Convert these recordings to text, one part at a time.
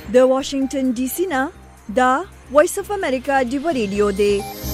د واشنگټن ډي سي نه دا وایس اف امریکا ډیو ریډیو دی.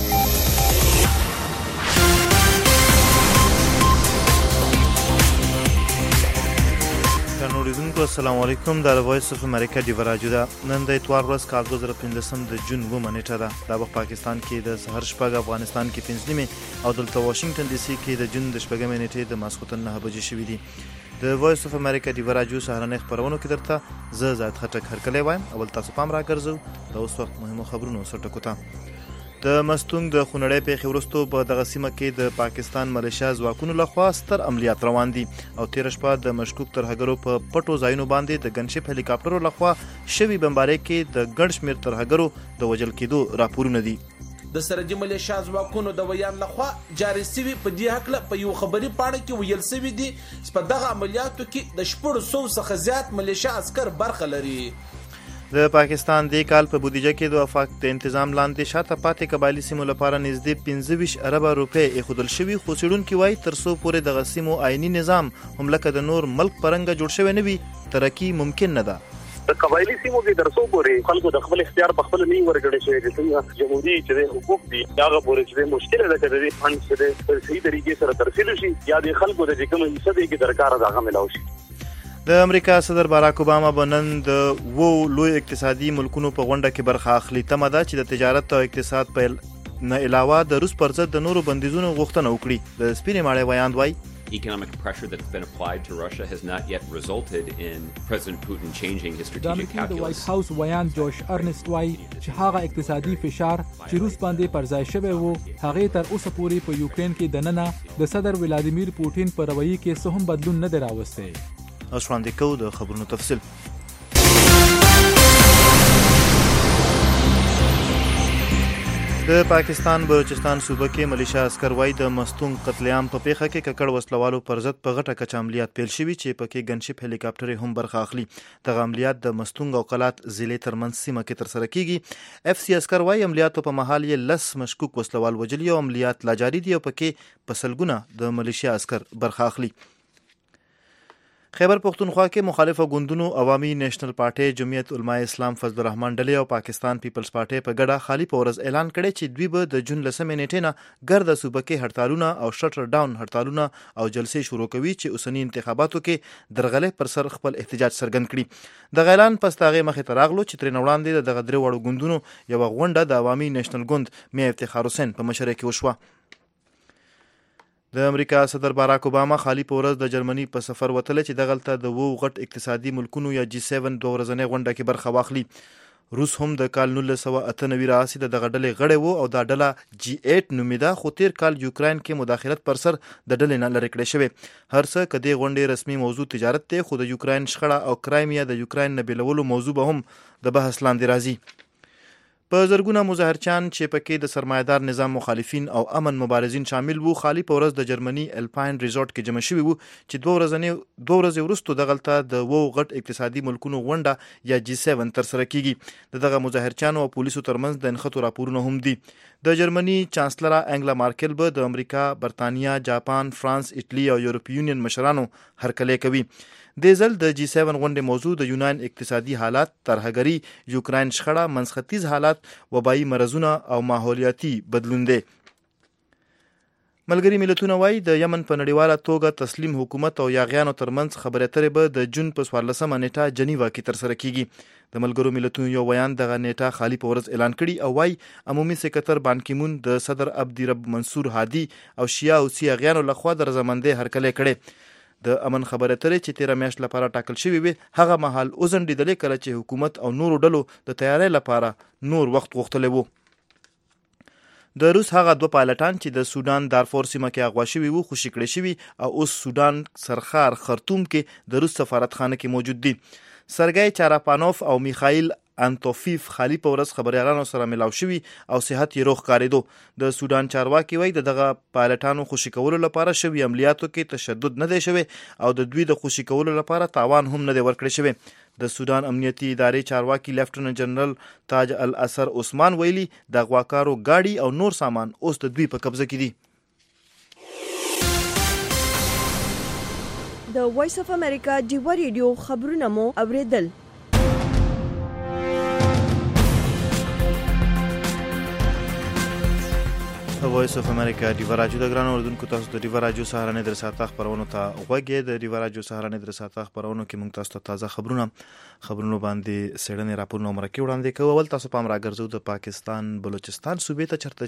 نوریدونکو السلام علیکم. دا وایس اف امریکا ډیو راډیو ده. نن د اتوار ورځ کال 2015 د جون 2 نیټه ده. دا په پاکستان کې د سحر شپږ، افغانستان کې 5 نیمه او دلته واشنگټن ډي سي کې د جون د شپږمې نیټې د ماسخوتن 9 بجې شوې دي. د وایس اف امریکا ډیو راډیو سهارنۍ خبرونو کې درته زه زاد خټک هرکلی وایم. اول تاسو پام راګرځو د اوس وخت مهمو خبرونو سره ټکو ته. د مستونګ د خونړۍ پیښې وروسته په دغه سیمه کې د پاکستان ملیشیا ځواکونو لخوا ستر عملیات روان دي او تېره شپه د مشکوک ترهګرو په پټو ځایونو باندې د ګنشپ هلیکاپټرو لخوا شوي بمبارۍ کې د ګڼ شمېر ترهګرو د وژل کېدو راپورونه دي. د سرحدي ملیشیا ځواکونو د ویان لخوا جاري سوي په دې هکله په یو خبري پاڼه کې ویل سوي دي چې په دغه عملیاتو کې د 100 څخه زیات ملیشیا عسکر برخه لري. د پاکستان د کال په بودیجه کې د وفاق د تنظیم لاندې شاته پاتې قبایلی سیمو لپاره نږدې 25 اربه روپۍ ایښودل شوي، خو څېړونکي وایي تر څو پورې دغه سیمو آئیني نظام هم لکه د نور ملک په رنګه جوړ شوی نه وي ترقي ممکن نه ده. د قبایلی سیمو کې تر څو پورې خلکو د خپل اختیار په خپل نه ورګړې شوی دي، څنګه جمهوریت چې حقوق دي هغه پورې چې مشکل ده چې د فند سره په صحیح طریقې سره ترسیل شي یا د خلکو د کوم حصہ دی کې درکار راغلی ملاوي شي. د امریکا صدر باراک اوباما به نن د لوی اقتصادي ملکونو په غونډه کې برخه اخلي. تمه ده چې د تجارت او اقتصاد په نه علاوه د روس پر ضد د نورو بندیزونو غوښتنه وکړي. د سپینې ماړۍ ویاند وایي economic pressure that's been applied to Russia has not yet resulted in President Putin changing his strategic calculus. د وایټ هاوس ویان جوش ارنست وایي چې هغه اقتصادي فشار چې روس باندې پر ځای شوی وو هغه تر اوسه پورې په یوکرين کې دننه د صدر ولادیمیر پوتین په رویه کې څه هم بدلون نه دی راوستی. اوس وړاندې کوو د خبرونو تفصیل. د پاکستان بلوچستان صوبه کې ملیشیا عسکر وایي د مستونګ قتل عام په پیښه کې ککړ وسلوالو پر ضد په غټه کچه عملیات پیل شوي چې پکې ګنشپ هلیکاپټر هم برخه اخلي. دغه عملیات د مستونګ او قلات ضلع ترمنځ سیمه کې ترسره کیږي. اف سی عسکر وایي عملیاتو په مهال یې 10 مشکوک وسلوال وژلي او عملیات لا جاري دي او پکې په سلګونه د ملیشیا عسکر برخه اخلي. خیبر پختونخوا کې مخالفه ګوندونو عوامي نیشنل پارټي، جمعیت علماء اسلام فضل الرحمن ډلې او پاکستان پیپلز پارټي په ګډه خالي په ورځ اعلان کړی چې دوی به د جون 10 نیټې نه ګرد صوبه کې هړتالونه او شټر ډاون هړتالونه او جلسې شروع کوي چې اوسنی انتخاباتو کې درغلې پر سر خپل احتجاج څرګند کړي. د اعلان پس تاغه مخې ته راغلو چې تر وړاندې دغه درې وړو ګوندونو یو غونډه د عوامي نیشنل ګوند میا افتخار حسین په مشرۍ کې وشوه. د امریکا صدر باراک اوباما خالی په ورځ د جرمني په سفر وتلی چې دغلته د غټ اقتصادي ملکونو یا G7 دوه ورځنۍ غونډه کې برخه واخلي. روس هم د کال 1998 راهیسې د دغه ډلې غړی و او دا ډله G8 نومیده، خو تیر کال یوکراین کې مداخلت پر سر د ډلې نه لرې کړی شوی. هر څه که دې غونډې رسمي موضوع تجارت دی، خو د یوکراین شخړه او کرایمیا د یوکراین نه بیلولو موضوع به هم د بحث لاندې راځي. په زرګونه مظاهرچیان چې پکې د سرمایدار نظام مخالفین او امن مبارزین شامل وو خالی په ورځ د جرمني الپاین ریزورټ کې جمع شوي وو چې دوه ورځې وروسته دغلته د غټ اقتصادي ملکونو غونډه یا G7 ترسره کیږي. دغه مظاهرچیانو او پولیسو ترمنځ د نښتو راپورونه هم دي. د جرمني چانسلر انګلا مارکل به د امریکا، برتانیا، جاپان، فرانس، ایټالي او یورپي یونین مشرانو هرکلی کوي. د ځل د G7 غونډې موضوع د یونان اقتصادي حالات، ترهګري، یوکراین شخړه، منځختیځ حالات، وبایي مرضونه او ماحولیاتي بدلون دی. ملګري ملتونه وایي د یمن په نړیواله توګه تسلیم حکومت او یاغیانو ترمنځ خبرې اترې به د جون په 14 نیټه جنیوا کې ترسره کیږي. د ملګرو ملتونو یو بیان دغه نیټه خالی په ورځ اعلان کړي او وایي عمومي سکرټر بان کی مون د صدر عبدی رب منصور هادي او شیعه او یاغیانو لخوا د رضامندۍ هرکلی کړي. د امن خبره ترې چې 13 میاشت لپاره ټاکل شوی وي هغه مهال وزنډېدلې کله چې حکومت او نورو ډلو د تیاری لپاره نور وخت غوښتلی وو. د روس هغه دوه پایلټان چې د سودان دارفور سیمه کې اغوا شوي وو خوشي کړی شوي او اوس سودان سرخار خرطوم کې د روس سفارتخانه کې موجود دي. سرګی چاراپانوف او میخائیل انتوفیف خالی په ورځ خبريالانو سره ملاو شوي او صحت یې روغ کاریدو. د سودان چارواکي وایي دغه پایلټانو خوشي کولو لپاره شوي عملیاتو کې تشدد نه دی شوی او د دوی د خوشي کولو لپاره تاوان هم نه دی ورکړی شوی. د سودان امنیتي ادارې چارواکي لیفټننټ جنرال تاج الاثر عثمان ویلي د غواکارو گاډي او نور سامان اوس د دوی په قبضه کې دي. د وایس اف امریکا ډیو ریډیو خبرونه مو اوریدل. وایس اف امریکا ډیوا راجو د ګران اوردونکو تاسو د ډیوا راجو سهارنې در ساعت خبرونو ته غوږی د ډیوا راجو سهارنې در ساعت خبرونو کې موږ تاسو ته تازه خبرونه باندې سړنې راپورونه مرکه وړاندې کوو. ول تاسو پام راګرځو د پاکستان بلوچستان صوبې ته چرته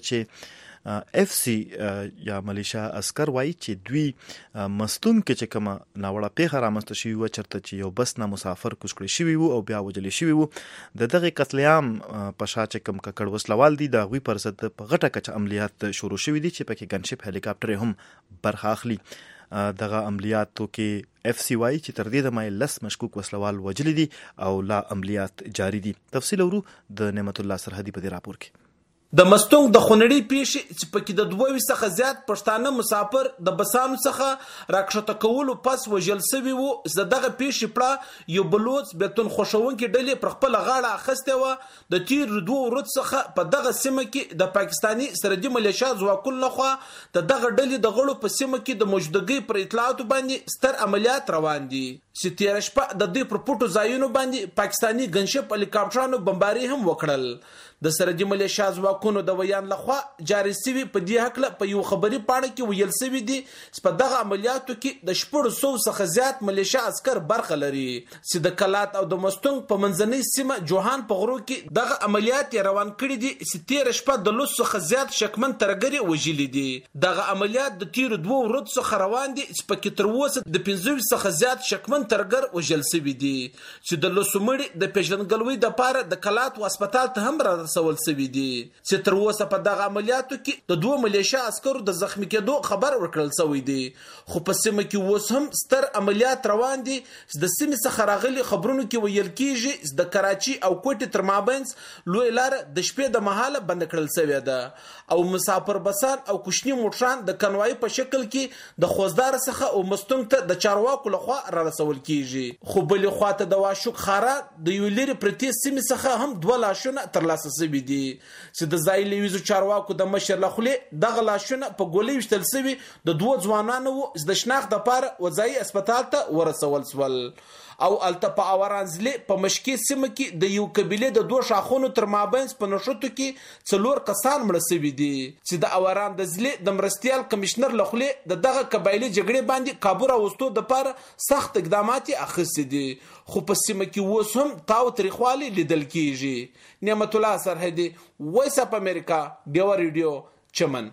چې اف سی یا ملیشیا عسكر وایي چې دوی مستون کې چې کومه ناوړه پیښه رامنځته شوې و چرته چې یو بس نه مسافر کوز کړی شوی وو او بیا وجل شوی وو. د دغه قتل عام په شا چې کوم ککړ وسلوال دي د غوي پر ضد په غټه کچ عملیات شروع شوې دي چې پکې ګنشپ هلیکاپټر هم برخه اخلي. دغه عملیاتو کې اف سی وايي چې تر دې د مای لس مشکوک وسلوال وجل دي او لا عملیات جاری دي. تفصیل ورو د نعمت الله سرحدي په دې راپور کې. د مستونګ د خونړی پیښې چې پکې د 22 څخه زیات پښتانه مسافر د بسانو څخه راکښته کولو پس وژل شوي وو. دغه پیښې پړه یو بلوچ بیتون خوشونکي ډلې پر خپل غاړه اخیستې وه. د تیر 2 ورځې څخه په دغه سیمه کې د پاکستاني سرحدي ملیشیا ځواکونو لخوا د دغه ډلې د غړو په سیمه کې د موجودګۍ پر اطلاعاتو باندې ستر عملیات روان دي چې تیر شپه د دوی پر پټو ځایونو باندې پاکستاني ګنشپ هلیکاپټرانو بمباري هم وکړل. د سرحدي ملیشیا ځواکونو د ویان لخوا جاري شوي په دې حق په یو خبري پاڼه کې ویل شوی دي چې په دغه عملیاتو کې د 400 څخه زیات ملیشیا عسكر برخه لري چې د کلات او د مستونګ په منځنۍ سیمه جوهان په غرو کې دغه عملیات روان کړي دي چې تیر شپه د 100 څخه زیات شکمن ترګري وژلي دي. دغه عملیات د تیر 2 ورځې څخه روان دي چې پکې تر اوسه د 15 څخه زیات شکمن ترګر وژل شوی دي چې د لوسمړي د پیژنګلوي د پاره د کلات او هسپتال ته هم رسول شوی دي چې تر اوسه په دغه عملیاتو کې د 2 ملیشیا عسکرو د زخمی کېدو خبر ورکړل شوی دی. خو په سیمه کې اوس هم ستر عملیات روان دي. د سیمې څخه راغلي خبرونو کې ویل کېږي د کراچي او کوټې تر مابینځ لوی لار د شپې د مهاله بند کړل شوې ده او مسافر بسان او کوچني موټران د کنوای په شکل کې د خوزدار څخه او مستونګ ته د چارواکو لخوا را رسول کېږي. خو بل خواته د واشوک خارا د یو لري پرتی سیمې څخه هم 2 لاشونه ترلاسه شوي دي چې د ځای لویزو چارواکو د مشر لخوا دغه لاشونه په ګولۍ وشتل شوي د 2 ځوانانو د شناخت لپاره وځای هسپتال ته ورسول شول او الته په اورانزلې په مشکي سیمه کې د یو قبيله د 2 شاخونو تر مابینځ په نشوتو کې 4 کسان مړ شوي دي چې د اوران د زلې د مرستيال کمشنر لخوا دغه قبایلی جګړې باندې کابو راوستو د لپاره سخت اقدامات اخیستي دي. خو په سیمه کې اوس هم تاو تاریخوالي لیدل کیږي. نعمت الله سرحدي وایس اف امریکا ډیوا ریډیو چمن.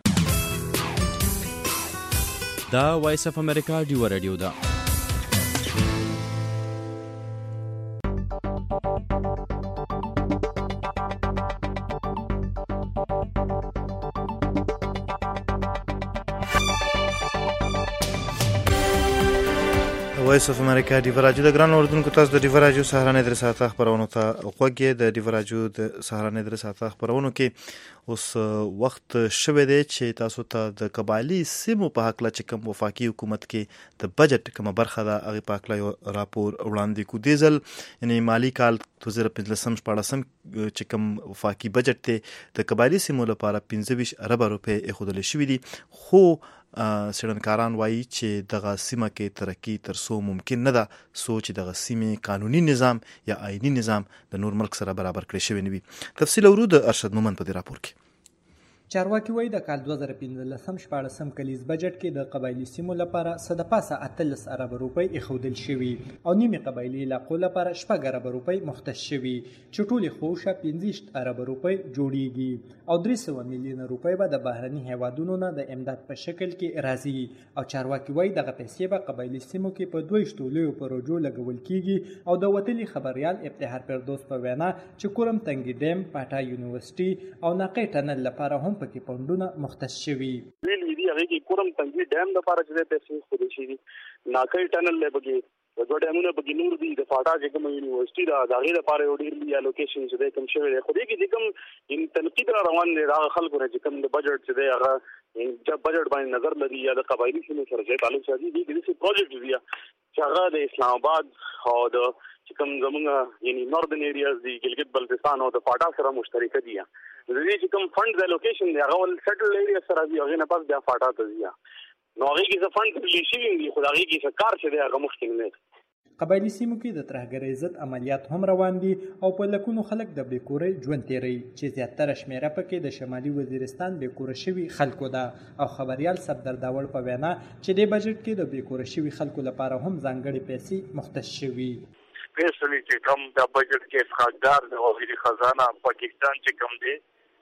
دا وایس اف امریکا ډیوا ریډیو دا وایس اف امریکا ډیوا راجو د ګران اوردونکو تاسو د ډیوا راجو سهارنې در ساعت خبرونو ته غوږی. د ډیوا راجو د سهارنې در ساعت خبرونو کې اوس وخت شوه دی چې تاسو ته د قبایلی سیمو په حق لا چې کوم وفاقي حکومت کې د بجټ کومه برخه ده هغه په حق لا راپور وړاندې کو دی ځل یعنی مالی کال 2015-14 چې کوم وفاقي بجټ ته د قبایلی سیمو لپاره 25 ارب روپۍ اخودل شوې دي. خو سړنکاران وایي چې دغه سیمه کې ترقی تر څو ممکن نه ده سوچ دغه سیمه قانوني نظام یا آئینی نظام د نور ملک سره برابر کړی شوی نه وي. تفصیل ورو د ارشد مومن په دې راپور کې. چارواکي وایي د کال 2015-14 کلیز بجټ کې د قبایلی سیمو لپاره د پاسه 18 ارب روپۍ ایښودل شوي او نیمه قبایلی علاقو لپاره 6 ارب روپۍ مختص شوي چې ټولې خوشه 15 ارب روپۍ جوړیږي او 300 میلیون روپۍ به د بهرني هیوادونو نه د امداد په شکل کې راځي. او چارواکي وایي دغه پیسې به قبایلی سیمو کې په 2 لویو پروژو لګول کیږي او د وتلي خبريال افتخار پردوس په وینا چې کورم تنګي ډیم پاټا یونیورسيټي او ناقې ټنل لپاره هم پکې پوندونه مختص شوي. ویل دي هغه کې کورم تنګي ډیم د لپاره چې پیسې خوري شي ناقې ټنل لپاره د دوه ډیمونو په نور دي د فاټا کې کوم یونیورسيټي دا دغه لپاره یو ډیر لوی الوکیشن چې د کوم شوی دی خو دې کې کوم ان تنقید روان دي دا خلکو نه چې کوم د بجټ چې دی هغه چې بجټ باندې نظر لري یا د قبایلی سیمو سره چې تعلق ساتي دي د دې پروجیکټ دی چې هغه د اسلام آباد او د چې کوم زمونږ یعنی ناردن ایریاز دی ګلګت بلتستان او د فاټا سره مشترک دي. د دې چې کوم فند الوکیشن دی هغه ول سیټل ایریا سره دی هغه نه پاس بیا فاټا ته دی نو هغه کې څه فند ریلیشي دي خو هغه کې څه کار چې دی هغه مشکل نه قبایلي سیمو کې د ترهګرۍ ضد عملیات هم روان دي او په لکونو خلک د بېکورۍ ژوند تیروي چې زیاتره شمیره پکې د شمالي وزیرستان بېکوره شوي خلکو ده. او خبریال صفدر داوړ په وینا چې د بجټ کې د بېکوره شوي خلکو لپاره هم ځانګړې پیسې مختص شوي. سپیشلی چې کوم د بجټ کې څخه د وزیر خزانه پاکستان چې کوم دی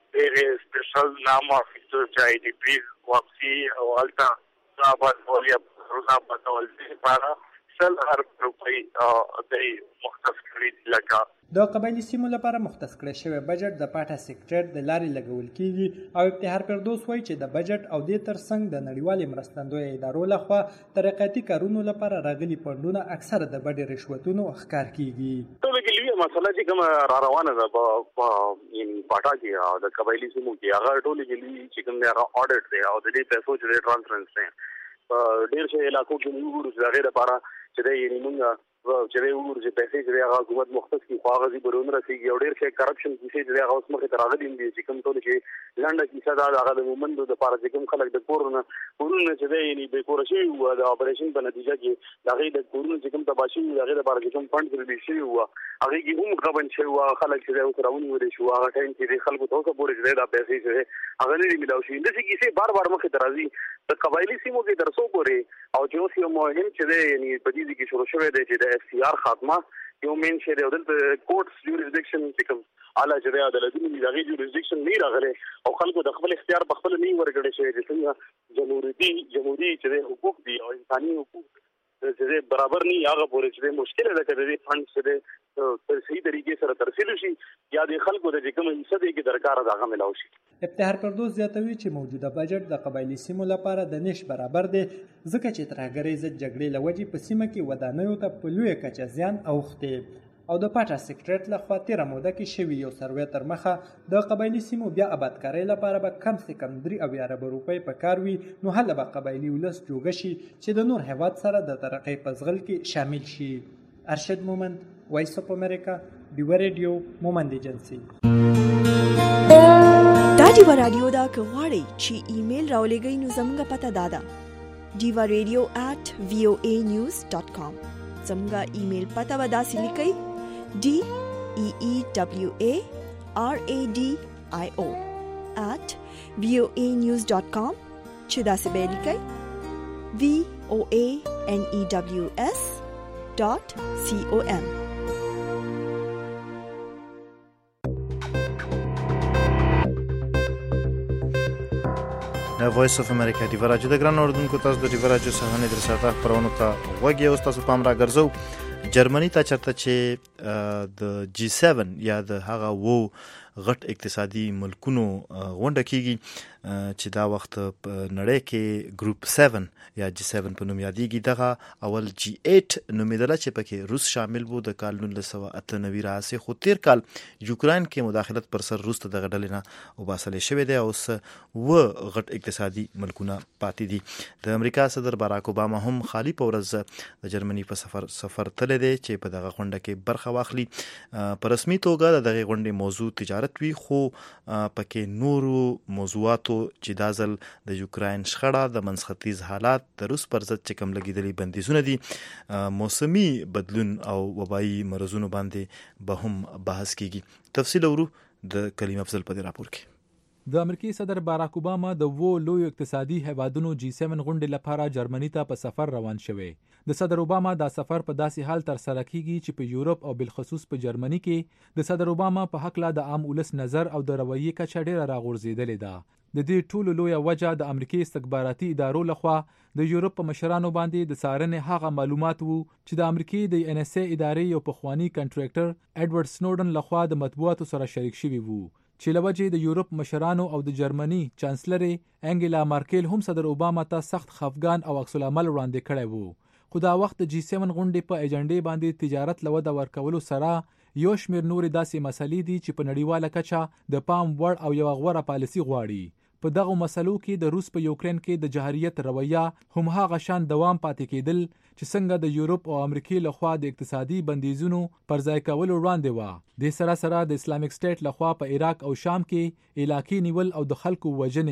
ډېر سپیشل نام اخیستو چې آی ډي پی واپسي او هلته آباد ولیا روزا بدول لپاره سل هر روپۍ د مختص کړي لکه د قبایلي سیمو لپاره مختص کړی شوی بجټ د پاټا سیکریټریټ د لارې لګول کیږي او ابتهار فردوس وایي چې د بجټ او دې ترڅنګ د نړیوالې مرستندویه ادارو لخوا ترقیاتي کارونو لپاره راغلي فنډونه اکثره د بډې رشوتونو ښکار کیږي. ټولو کې لویه مسله چې کومه را روانه ده په یعنی پاټا کې او د قبایلي سیمو کې هغه ټولو کې لوی چې کوم دی هغه اډټ دی او د دې پیسو چې ټرانسفرنس دی ډېر شي علاقو کې موږ ګورو چې هغې لپاره چې دی یعنې موږ چې دی وګورو چې پیسې چې دی هغه حکومت مختص کړي خو هغه ځي به ونه رسېږي او ډېر شی کرپشن کیسې چې دی هغه اوس مخې ته راغلي دي چې کوم ټولې چې لنډه کیسه ده د هغه د مومندو دپاره چې کوم خلک د کورونه چې دی یعنې بېکوره شوي وو د اپریشن په نتیجه کې د هغې د کورونه چې کوم تباه شوي وو د هغې دپاره چې کوم فنډ ریلیز شوي وو هغې کې هم غبن شوي وو خلک چې دی اوس راونیولی شو هغه ټایم کې دی خلکو ته اوسه پورې چې دی دا پیسې چې دی هغه نه دي میلاو شوي داسې کیسې بار بار مخې ته راځي د قبایلي سیمو کې تر څو پورې او چې اوس یو مهم چې دی یعنې په دې کې شروع شوی دی چې د اف سی آر خاتمه یو مین شی دی او دلته کوټس جوریسډکشن چې کوم اعلی چې دی عدالتونو دي د هغې جوریسډکشن نه راغلی او خلکو د خپل اختیار په خپله نه ورکړی شوی چې څنګه جمهوري چې دی حقوق دي او انساني حقوق چې دی برابر نه هغه پورې چې دی مشکله ده که د دې فنډ چې دی په صحیح طریقې سره ترسیل شي یا د خلکو د چې کومه حصه دی کې درکاره د هغه میلاو شي. ابتهار فردوس زیاتوي چې موجوده بجټ د قبایلي سیمو لپاره د نش برابر دی ځکه چې ترهګرۍ ضد جګړې له وجې په سیمه کې ودانیو ته په لویه کچه زیان اوښتی او د پاټا سیکریټریټ لخوا تېره موده کې شوي یو سروې تر مخه د قبایلي سیمو بیا آبادکارۍ لپاره به کم سے کم 3 ارب روپۍ په کار وي نو هله به قبایلي ولس جوګه شي چې د نور هیواد سره د ترقۍ په ځغل کې شامل شي. ارشد مومند، وایس اف امریکا، ډیوه ریډیو، مومند ایجنسي. دا ډیوه رادیو دا که غواړئ چې ایمیل راولېږئ نو زموږ پته دا ده diva@voanews.com. زموږ ایمیل پته به داسې لیکئ DEEWARADIO@voanews.com چې داسې به لیکئ VOANEWS.com. د وایس اف امریکا ډیوه راډیو د ګران اوردونکو تاسو د ډیوه راډیو څخه د رساته خبرونو ته وګورئ او تاسو پام را ګرځو جرمني ته چرته چې د G7 یا د هغه وو غټ اقتصادي ملکونو غونډه کیږي چې دا وخت په نړۍ کې ګروپ 7 یا G7 په نوم یادېږي دغه اول G8 نومېدله چې پکې روس شامل وو د کال 1998 راهیسې خو تیر کال یوکرين کې مداخلت پر سر روس ته دغه ډلې نه وباسلې شوې ده او غټ اقتصادي ملکونه پاتې دي. د امریکا صدر باراک اوباما هم خالی په ورځ د جرمني په سفر تللی دی چې په دغه غونډه کې برخه واخلي. په رسمي توګه دغه غونډې موضوع تجارت وي خو پکې نورو موضوعاتو چې دا ځل د یوکرين شخړه د منځختیز حالات د روس پر ضد چې کوم لګیدلي بندیزونه دي موسمي بدلون او وبایي مرزونو باندې به هم بحث کیږي. تفصیل ورو د کلیم افضل په راپور کې. د امریکای صدر باراک اوباما د وو لوی اقتصادي هیوادونو G7 غونډې لپاره جرمني ته په سفر روان شوی. د صدر اوباما دا سفر په داسې حال تر سره کیږي چې په یورپ او بالخصوص په جرمني کې د صدر اوباما په حق لا د عام ولس نظر او د رویې کچه ډیره راغورځېدلې ده. د دې ټولو لویه وجه د امریکای استخباراتي ادارو لخوا د یورپ په مشرانو باندې د څارنې هغه معلومات وو چې د امریکای د NSA ادارې یو پخوانی کنټریکټر ایډورډ سنوډن لخوا د مطبوعاتو سره شریک شوی وو چې لوجه د یورپ مشرانو او د جرمني چانسلر انګلا مارکل هم صدر اوباما ته سخت خفګان او عکس العمل وړاندې کړی وو. خو دا وخت د G7 غونډې په ایجنډې باندې تجارت لوده ورکولو سره یو شمیر نورې داسې مسلې دي چې په نړیواله کچه د پام وړ او یو غوره پالیسي غواړي. په دغه مسلو کې د روس په یوکرين کې د جهریت رویه هم هغه شان دوام پاتې کېدل چې څنګه د یورپ او امریکای لخوا د اقتصادي بندیزونو پر ځای کولو وړاندې و. د سره د اسلامیک سټیټ لخوا په عراق او شام کې علاقې نیول او د خلکو وژنې.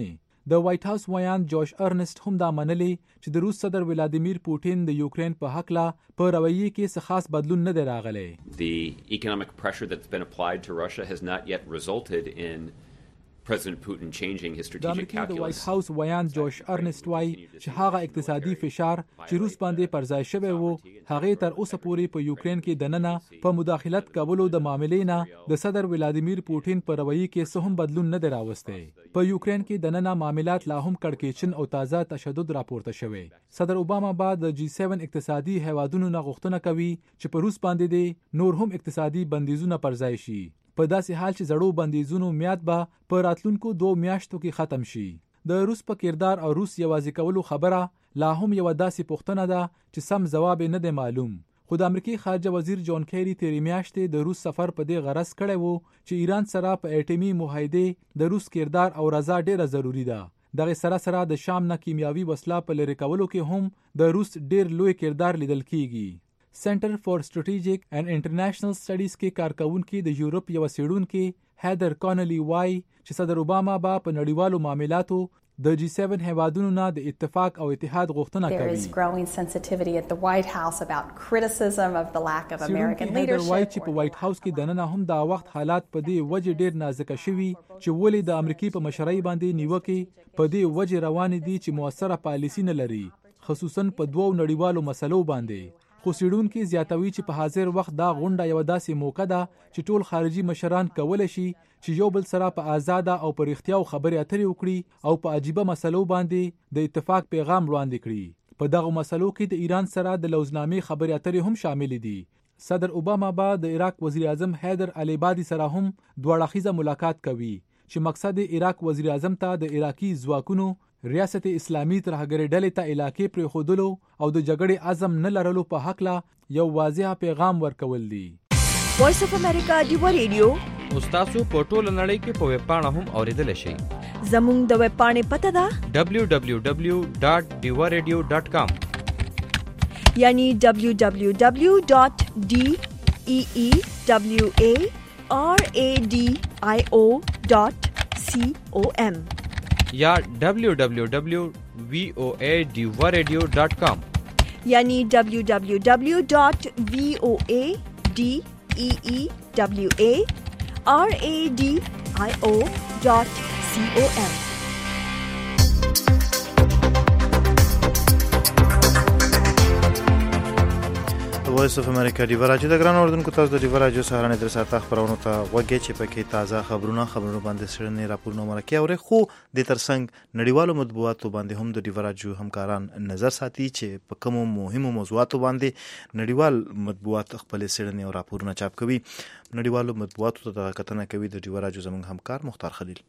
د وایټ هاوس ویان جوش ارنست هم دا منلي چې د روس صدر ولادیمیر پوټین د یوکرين په حق لا په رویه کې څه خاص بدلون نه دی راغلی. The economic pressure that's been applied to Russia has not yet resulted in President Putin changing his strategic calculus. د وایټ هاوس ویان جوش ارنست وای چې هغه اقتصادي فشار چې روس باندې پر ځای شوی وو هغه تر اوسه پورې په یوکرين کې دننه په مداخلت کولو د معاملې نه د صدر ولادیمیر پوټین په رویه کې څه هم بدلون نه دی راوستی. په یوکرين کې دننه معاملات لا هم کړکېچن او تازه تشدد راپورته شوی. صدر اوباما بعد د G7 اقتصادي هیوادونو نه غوښتنه کوي چې په روس باندې د نور هم اقتصادي بندیزونه پر ځای شي. په داسې حال چې زړو بندیزونو میاد به په راتلونکو 2 میاشتو کې ختم شي. د روس په کردار او روس یوازې کولو خبره لا هم یو داسې پوښتنه ده چې سم جواب نه دی معلوم. خو د امریکای خارجه وزیر جون کیری تیرې میاشتې د روس سفر په دې غرض کړی وو چې ایران سره په اټومي معاهده د روس کردار او رضا ډیره ضروری ده. دغه سره د شام نه کیمیاوي وسله په لری کولو کې هم د روس ډیر لوی کردار لیدل کیږي. سنټر فور سټریټیجیک اینڈ انټرنیشنل سټډیز کې کارکونکي د یورپ یو څېړونکي هیدر کانلی وای چې صدر اوباما به په نړیوالو معاملاتو د G7 هیوادونو نه د اتفاق او اتحاد غوښتنه کوي. There is growing sensitivity at the White House about criticism of the lack of American leadership. وای چې په وایټ هاوس کې دننه هم دا وخت حالات په دې وجه ډیر نازک شوي چې ولې د امریکای په مشرۍ باندې نیوکه په دې وجه روان دي چې موثره پالیسی نه لري، خصوصا په دوو نړیوالو مسلو باندې. خو سیډونکي زیاتوي چې په حاضر وخت دا غونډه یو داسې موقع ده چې ټول خارجي مشران کولای شي چې یو بل سره په آزاده او په رښتیا خبرې اترې وکړي او په عجیبه مسلو باندې د اتفاق پیغام وړاندې کړي. په دغه مسلو کې د ایران سره د لوزنامې خبرې اترې هم شامل دي. صدر اوباما به د عراق وزیر اعظم حیدر العبادي سره هم دوړاخیزه ملاقات کوي چې مقصد عراق وزیر اعظم ته د عراقي ځواکونو ریاست اسلامي ترهګرۍ ډلې ته علاقې پرېښودلو او د جګړې عزم نه لرلو په حق لا یو واضح پیغام ورکول دي. وایس اف امریکا ډیو ریډیو تاسو په ټوله نړۍ کې په ویب پاڼه هم اوریدل شئ. زموږ د ویب پاڼې پته ده www.diwaradio.com یعنی www.deewaradio.com یا www.voadiwaradio.com یعنی www.voadiwaradio.com. وایس اف امریکا ډیو راډیو د ګران اوردونکو تاسو د ډیو راډیو سهارنې در ساته خبرونه ته وګورئ چې پکې تازه خبرونه باندې سړنې راپورونه مرکه اوري. خو د ترڅنګ نړیوالو مطبوعاتو باندې هم د ډیو راډیو همکاران نظر ساتي چې په کومو مهمو موضوعاتو باندې نړیوال مطبوعات خپل سړنې او راپورونه چاپ کوي. نړیوالو مطبوعاتو ته کتنه کوي د ډیو راډیو زموږ همکار مختار خلیل.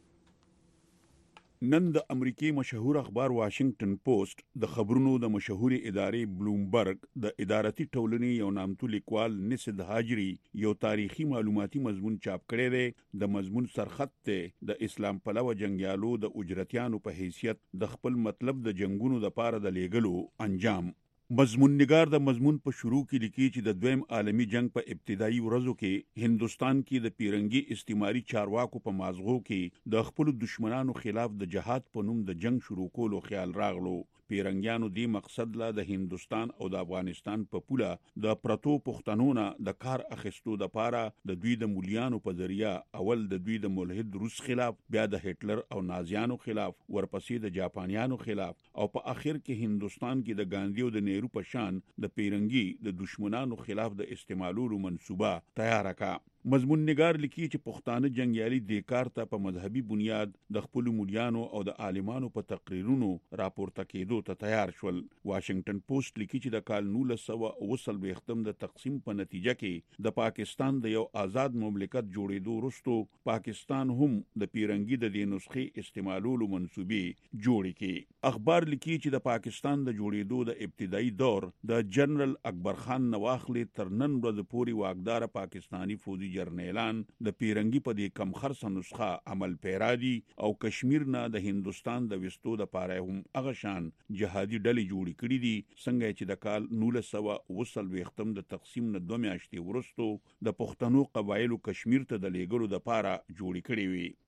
نن د امریکای مشهور اخبار واشنگټن پوسټ د خبرونو د مشهور ادارې بلومبرګ د ادارتي ټولنې یو نامتو لیکوال نسد هاجری یو تاریخي معلوماتي مضمون چاپ کړی دی. د مضمون سرخط ته د اسلام پلوه جنگیالو د اجرتیانو په حیثیت د خپل مطلب د جنگونو د پاره د لیګلو انجام. مضمون نگار د مضمون په شروع کې لیکي چې د دویم عالمی جنگ په ابتدایي ورځو کې هندستان کې د پیرنګي استعماري چارواکو په مازغو کې د خپل دشمنانو خلاف د جهاد په نوم د جنگ شروع کولو خیال راغلو. پیرنګیانو دی مقصد لا د هندستان او د افغانستان په پوله د پرتو پښتنونو د کار اخیستو د پاره د دوی د مولیانو په ذریعہ اول د دوی د ملحد روس خلاف، بیا د هټلر او نازیانو خلاف، ورپسې د جاپانیانو خلاف او په اخر کې هندستان کې د ګاندھی او د نیرو په شان د پیرنګي د دشمنانو خلاف د استعمالولو منصوبه تیار کا. مضمون نگار لیکي چې پښتانه جنگیالي د کار ته په مذهبي بنیاد د خپل مولیانو او د عالمانو په تقریرونو راپورته کېدو ته تیار شول. واشنگټن پوسټ لیکي چې د کال 1940 د تقسیم په نتیجه کې د پاکستان د یو آزاد مملکت جوړېدو وروسته پاکستان هم د پیرنګي د دې نسخې استعمالولو منصوبې جوړې کړي. اخبار لیکي چې د پاکستان د جوړېدو د ابتدایي دور د جنرال اکبر خان نواخلی تر نن ورځې پورې واکدار پاکستانی فوجي جرنیلان د پیرنګي په دې کم خرڅه نسخه عمل پیرا دي او کشمیر نه د هندستان د وستو د پاره هم هغه شان جهادي ډلې جوړې کړې دي څنګه چې د کال 1920 د تقسیم نه 2 میاشتې وروسته د پښتنو قبایلو کشمیر ته د لیګلو د پاره جوړې کړې وي.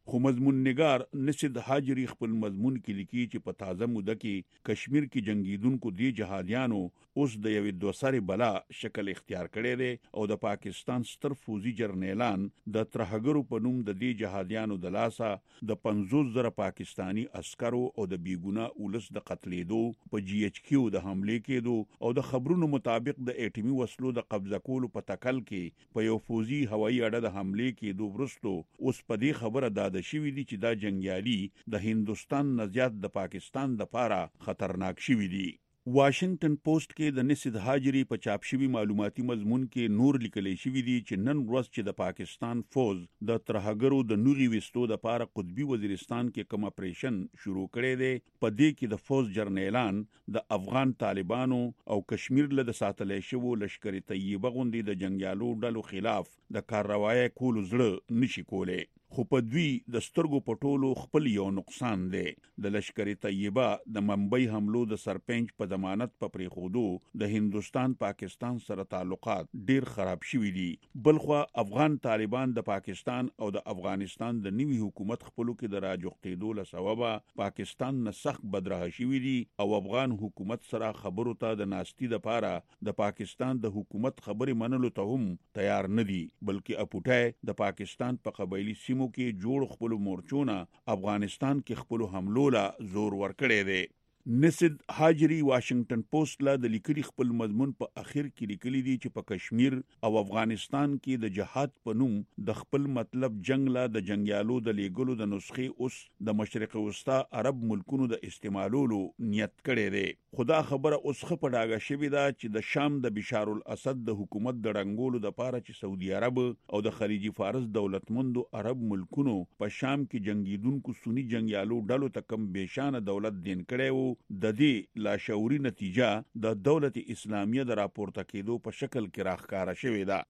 خو مضمون نگار نسید حاجری خپل مضمون کې لیکي چې په تازه موده کې کشمیر کې جنگیدونکو دی جهادیانو اوس د یوې دوسرې بلا شکل اختیار کړی دی او د پاکستان ستر فوزي جرنیلان د ترهګرو په نوم د دی جهادیانو د لاسه د 50,000 پاکستانی عسکرو او د بیګونه اولس د قتلېدو په جی ایچ کیو د حمله کېدو او د خبرونو مطابق د اټومي وسلو د قبضه کولو په تکل کې په یو فوزي هوایي اډه د حمله کېدو وروسته اوس په دې خبره د شوی دي چې دا جنگیالي د هندستان نه زیات د پاکستان لپاره خطرناک شوی دي. واشنگټن پوسټ کې د نسید حاجری په چاپ شوی معلوماتي مضمون کې نور لیکل شوی دی چې نن ورځ چې د پاکستان فوج د ترهګرو د نوغي وستو د لپاره قطبي وزیرستان کې کوم اپریشن شروع کړی دی په دې کې د فوج جرنیلان د افغان طالبانو او کشمیر له د ساتلې شوو لشکري طیبه غوندي د جنگیالو ډلو خلاف د کاروایی کولو زړه نشي کولای. خو په دوی د سترګو پټولو خپل یو نقصان دی. د لشکري طیبه د ممبئی حملو د سرپنچ په ضمانت په پریخودو د هندستان پاکستان سره تعلقات ډیر خراب شوي دي. بلخوا افغان طالبان د پاکستان او د افغانستان د نوي حکومت خپلو کې د راجوختېدو له سببه پاکستان نه سخت بدراه شوي دي او افغان حکومت سره خبرو ته د ناستي لپاره د پاکستان د حکومت خبرې منلو ته هم تیار نه دي، بلکې اپوټای د پاکستان په قبایلی سیمو کې جوړ خپل مورچونه افغانستان کې خپل حملو لا زور ورکړی دی. نسید حاجری واشنگټن پوسټ لا د لیکلي خپل مضمون په اخر کې لیکلي دي چې په کشمیر او افغانستان کې د جهاد په نوم د خپل مطلب جنگ لا د جنگیالو د لیګلو د نسخې اوس د مشرق وسطا عرب ملکونو د استعمالولو نیت کړي دي. خدا خبره اوس خپه ډاګه شوې ده چې د شام د بشار الاسد د حکومت د رنګولو د پاره چې سعودي عرب او د خلیجي فارس دولتمندو عرب ملکونو په شام کې جنگیدونکو سنی جنگیالو ډلو ته کم بشانه دولت دین کړي وو، د دې لاشعوري نتیجه د دولت اسلامیه د راپورته کېدو په شکل کې راښکاره شوې ده.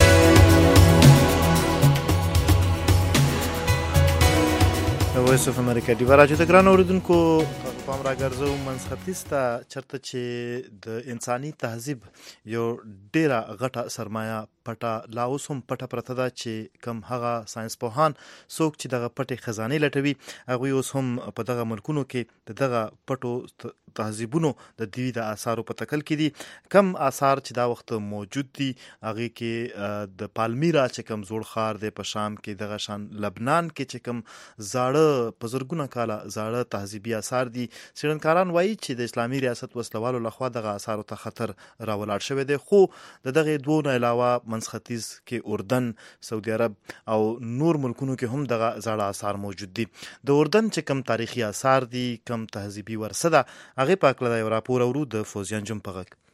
وایس اف امریکا دی راځي د ګران اوریدونکو پام راګرځو منځختیس ته چرته چې د انساني تهذیب یو ډیره غټه سرمایه پټه لا اوس هم پټه پرته ده چې کم هغه ساينس پوهان څوک چې دغه پټې خزانه لټوي هغه اوس هم په دغه ملکونو کې دغه پټو تهذیبونو د دوی د آثارو په تکل کې دي. کم آثار چې دا وخت موجود دي هغه کې د پالمیرا چې کم زوړ خار دی په شام کې، دغه شان لبنان کې چې کم زاړه بزرګونه کاله زاړه تهذیبي آثار دي. څېړنکاران وایي چې د اسلامي ریاست وسلوالو لخوا دغه آثارو ته خطر راولاړ شوی دی، خو د دغه دوه نه علاوه منځ ختیځ کې اردن، سعودي عرب او نور ملکونو کې هم دغه زاړه آثار موجود دي. د اردن چې کم تاریخي آثار دي، کم تهذیبي ورثه ده، هغه په اړه یو راپور اورو د فوزیان جون په غږ.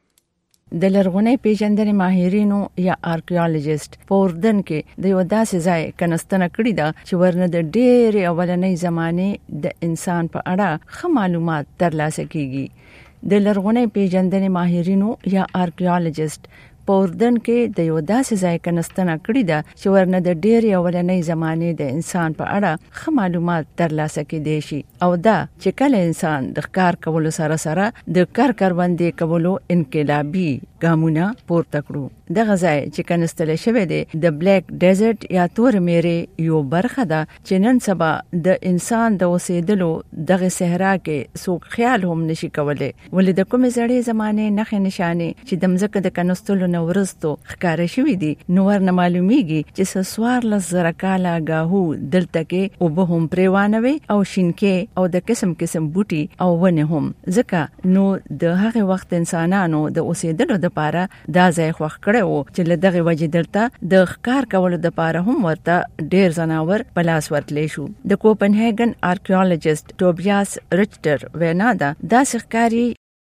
د لرغونې پیژندنې ماهرینو یا آرکیالوجیست په اردن کې د یو داسې ځای کنستنه کړې ده چې ورنه د ډېرې اولنۍ زمانې د انسان په اړه ښه معلومات ترلاسه کیږي. د لرغونې پیژندنې ماهرینو یا آرکیالوجیست په اردن کې د یو داسې ځای کنستنه کړې ده چې ورنه د ډېرې اولنۍ زمانې د انسان په اړه ښه معلومات ترلاسه کیدای شي، او دا چې کله انسان د ښکار کولو سره سره د کروندې کولو انقلابي ګامونه پورته کړو. دغه ځای چې کنستل شوی دی د بلیک ډیزرټ یا تور میرې یو برخه ده چې نن سبا د انسان د اوسېدلو دغه صحرا کې څوک خیال هم نشي کولای، ولې د کومې زړې زمانې نښې نشانې چې د مځکه د کنستلو نه ورستو ښکاره شوي دي نو ورنه معلومیږي چې څوارلس زره کاله ګاهو دلته کې اوبه هم پریوانوي او شینکې او د قسم قسم بوټي او ونې هم، ځکه نو د هغه وخت انسانانو د اوسېدلو دپاره دا ځای خوښ کړی و چې له دغه وجې دلته د ښکار کولو دپاره هم ورته ډېر ځناور په لاس ورتلی شو. د کوپنهیګن آرکیالوجیست ټوبیاس ریچټر وینا ده داسې ښکاري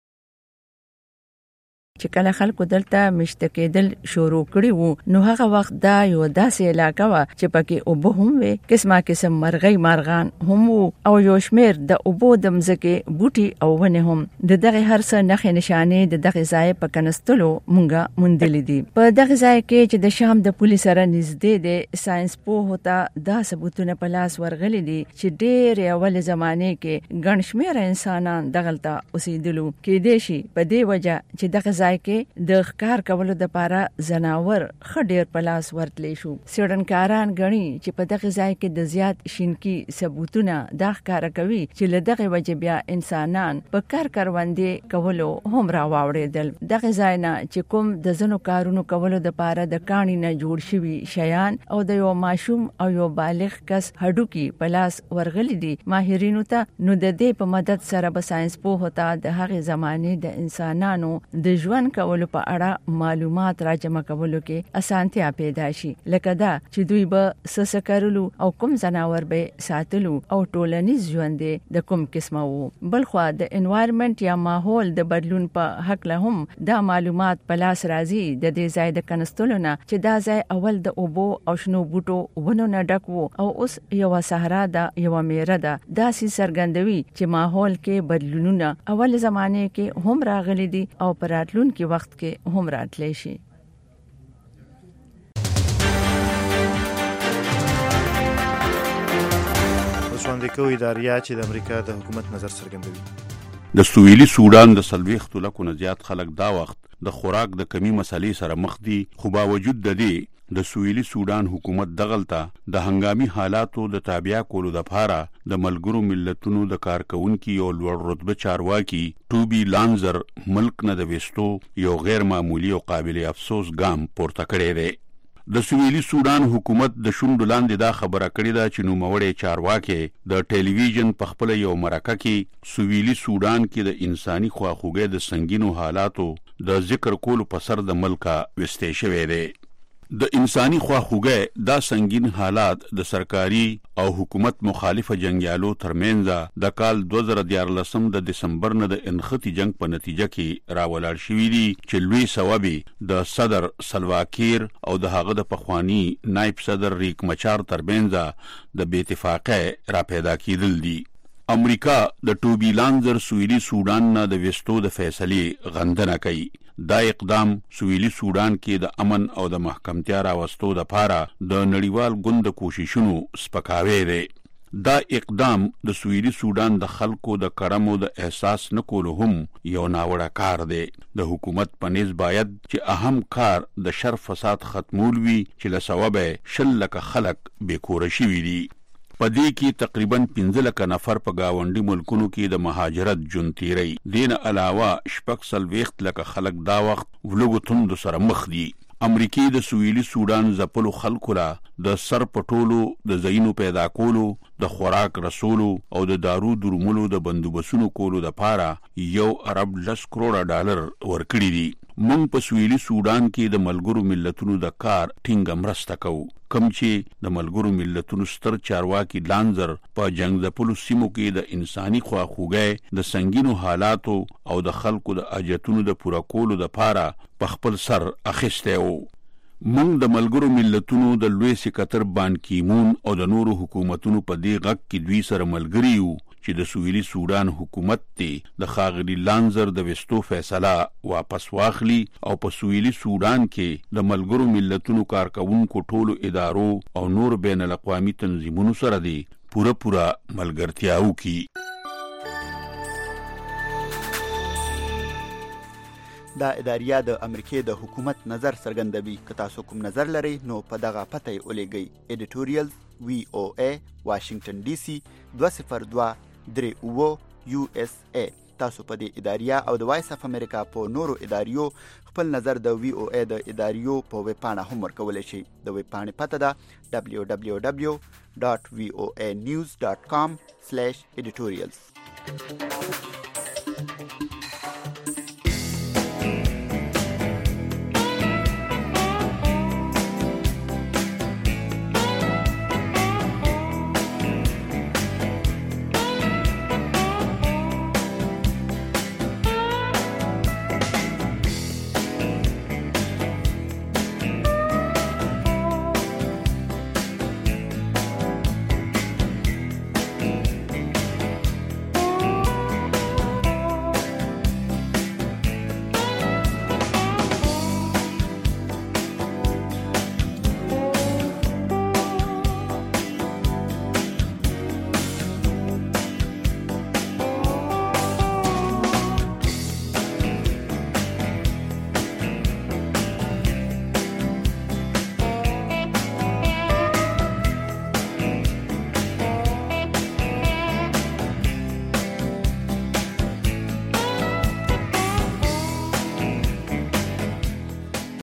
چې کله خلکو دلته مشته کېدل شروع کړي وو نو هغه وخت دا یو داسې علاقه وه چې پکې اوبه هم وي، قسمه قسم مرغۍ مارغان هم وو او یو شمېر د اوبو د مځکې بوټي او ونې هم. د دغې هر څه نښې نشانې د دغې ځای په کنستلو مونږه موندلې دي. په دغې ځای کې چې د شام د پولې سره نږدې دی ساينس پوهو ته دا ثبوتونه په لاس ورغلي دي چې ډېرې اولې زمانې کې ګڼ شمېره انسانان دغلته اوسېدلو. کېدای شي په دې وجه چې دغه ځای ځای کې د ښکار کولو لپاره زناور خډیر پلاس ورتلی شو. سیړنکاران غني چې په دغه ځای کې د زیات شینکی ثبوتونه دا ښکار کوي چې له دغه وجه بیا انسانان په کار کروندې کولو هم راوړېدل. دغه ځای نه چې کوم د ځنو کارونو کولو لپاره د کاڼي نه جوړ شوي شیان او د یو ماشوم او یو بالغ کس هډوکی پلاس ورغلي دي ماهرینو ته، نو د دې په مدد سره به ساينس پوه هوتا د هغه زمانه د انسانانو د ژوند کولو په اړه معلومات راجمع کولو کې اسانتیا پیدا شي، لکه دا چې دوی به سسکرلو او کوم زناور به ساتلو او ټولنیز ژوند د کوم قسمه وو. بلخو د انوایرنمنت یا ماحول د بدلون په حق له هم دا معلومات پلاس راځي د دې ځای د کنستلو نه چې دا ځای اول د اوبو او شنو بوټو ونو نه ډک وو او اوس یو صحرا ده، یو میره ده. دا سي څرګندوي چې ماحول کې بدلونونه اول زمانه کې هم راغلي دي او په راتلونکي وخت کې هم راتلی شي. وړاندې کوي اداریا چې د امریکا د حکومت نظر څرګندوي. د سویلي سودان د 40 لکو نه زیات خلک دا وخت د خوراک د کمی مسلې سره مخ دي، خو باوجود د دې د سویلي سودان حکومت دغلطه د هنګامي حالاتو د تابع کولو لپاره د ملګرو ملتونو د کارکونکو یو لوړ رتبه چارواکي ټوبي لانزر ملک نه د وستو یو غیر معمولی او قابل افسوس ګام پورته کړی دی. د سویلي سودان حکومت د شونډو لاندې دا خبره کړې ده چې نوموړی چارواکي د ټلویزیون په خپل یو مرکه کې سویلي سودان کې د انساني خواخوږۍ د سنگینو حالاتو د ذکر کولو په سر د ملک وستې شوی دی. د انساني خواخوږۍ دا سنگین حالات د سرکاري او حکومت مخالفه جنگیالو ترمنځ د کال 2014 د دسمبر نه د انختی جنگ په نتیجه کې راولاړ شوی دي چې لوی سوابي د صدر سلواکیر او د هغه د پخوانی نائب صدر ریک مچار ترمنځ د بې اتفاقۍ را پیدا کیدل دي. امریکا د ټوبي لانزر سویلي سودان نه د وستو د فیصلې غندنه کوي. دا اقدام سویلي سودان کې د امن او د محکمتیا راوستو لپاره د نړیوال ګوند کوششونو سپکاوی دی. دا اقدام د سویلي سودان د خلکو د کرمو د احساس نکولو هم یو ناوړه کار دی. د حکومت په نس باید چې اهم کار د شر فساد ختمول وي چې له سببه 10 لکه خلک بیکوره شوي دي. په دې کې تقریبا 15 لکه نفر په گاونډي ملکونو کې د مهاجرت ژوند تیری. دین علاوه 40 لکه خلک دا وخت ولګو توند سره مخ دي. امریکای د سویلي سودان زپلو خلکو لا د سر پټولو د زینو پیدا کولو د خوراک رسولو او د دارو درملو د بندوبسونو کولو د پاره یو ارب $10 کروڑ ورکړي دي. مونږ په سویلي سودان کې د ملګرو ملتونو د کار ټینګه مرسته کوو، کوم چې د ملګرو ملتونو ستر چارواکي لانزر په جنگ ځپلو سیمو کې د انساني خواخوږۍ د سنگینو حالاتو او د خلکو د اجتونو د پوره کولو د پاره په خپل سر اخیسته وو. مونږ د ملګرو ملتونو د لوی سکتر بان کیمون او د نورو حکومتونو په دې غږ کې دوی سره ملګری یو چې د سویلي سودان حکومت ته د خاغلی لانزر د وستو فیصله واپس واخلي او په سویلي سودان کې د ملګرو ملتونو کارکونکو ټولو ادارو او نور بین الاقوامي تنظیمونو سره دی پوره ملګرتیا وکړي. دا اداریا د امریکای د حکومت نظر څرګندوي. که تاسو کوم نظر لرئ نو په دغه پته یې ولېږئ. editorials VOA واشنگټن ډي سي 20238 USA. تاسو په دې اداریا او د وایس اف امریکا په نورو اداریو خپل نظر د VOA د اداریو په ویب پاڼه هم ورکولی شئ. د ویب پاڼې پته ده www.voanews.com/editorials.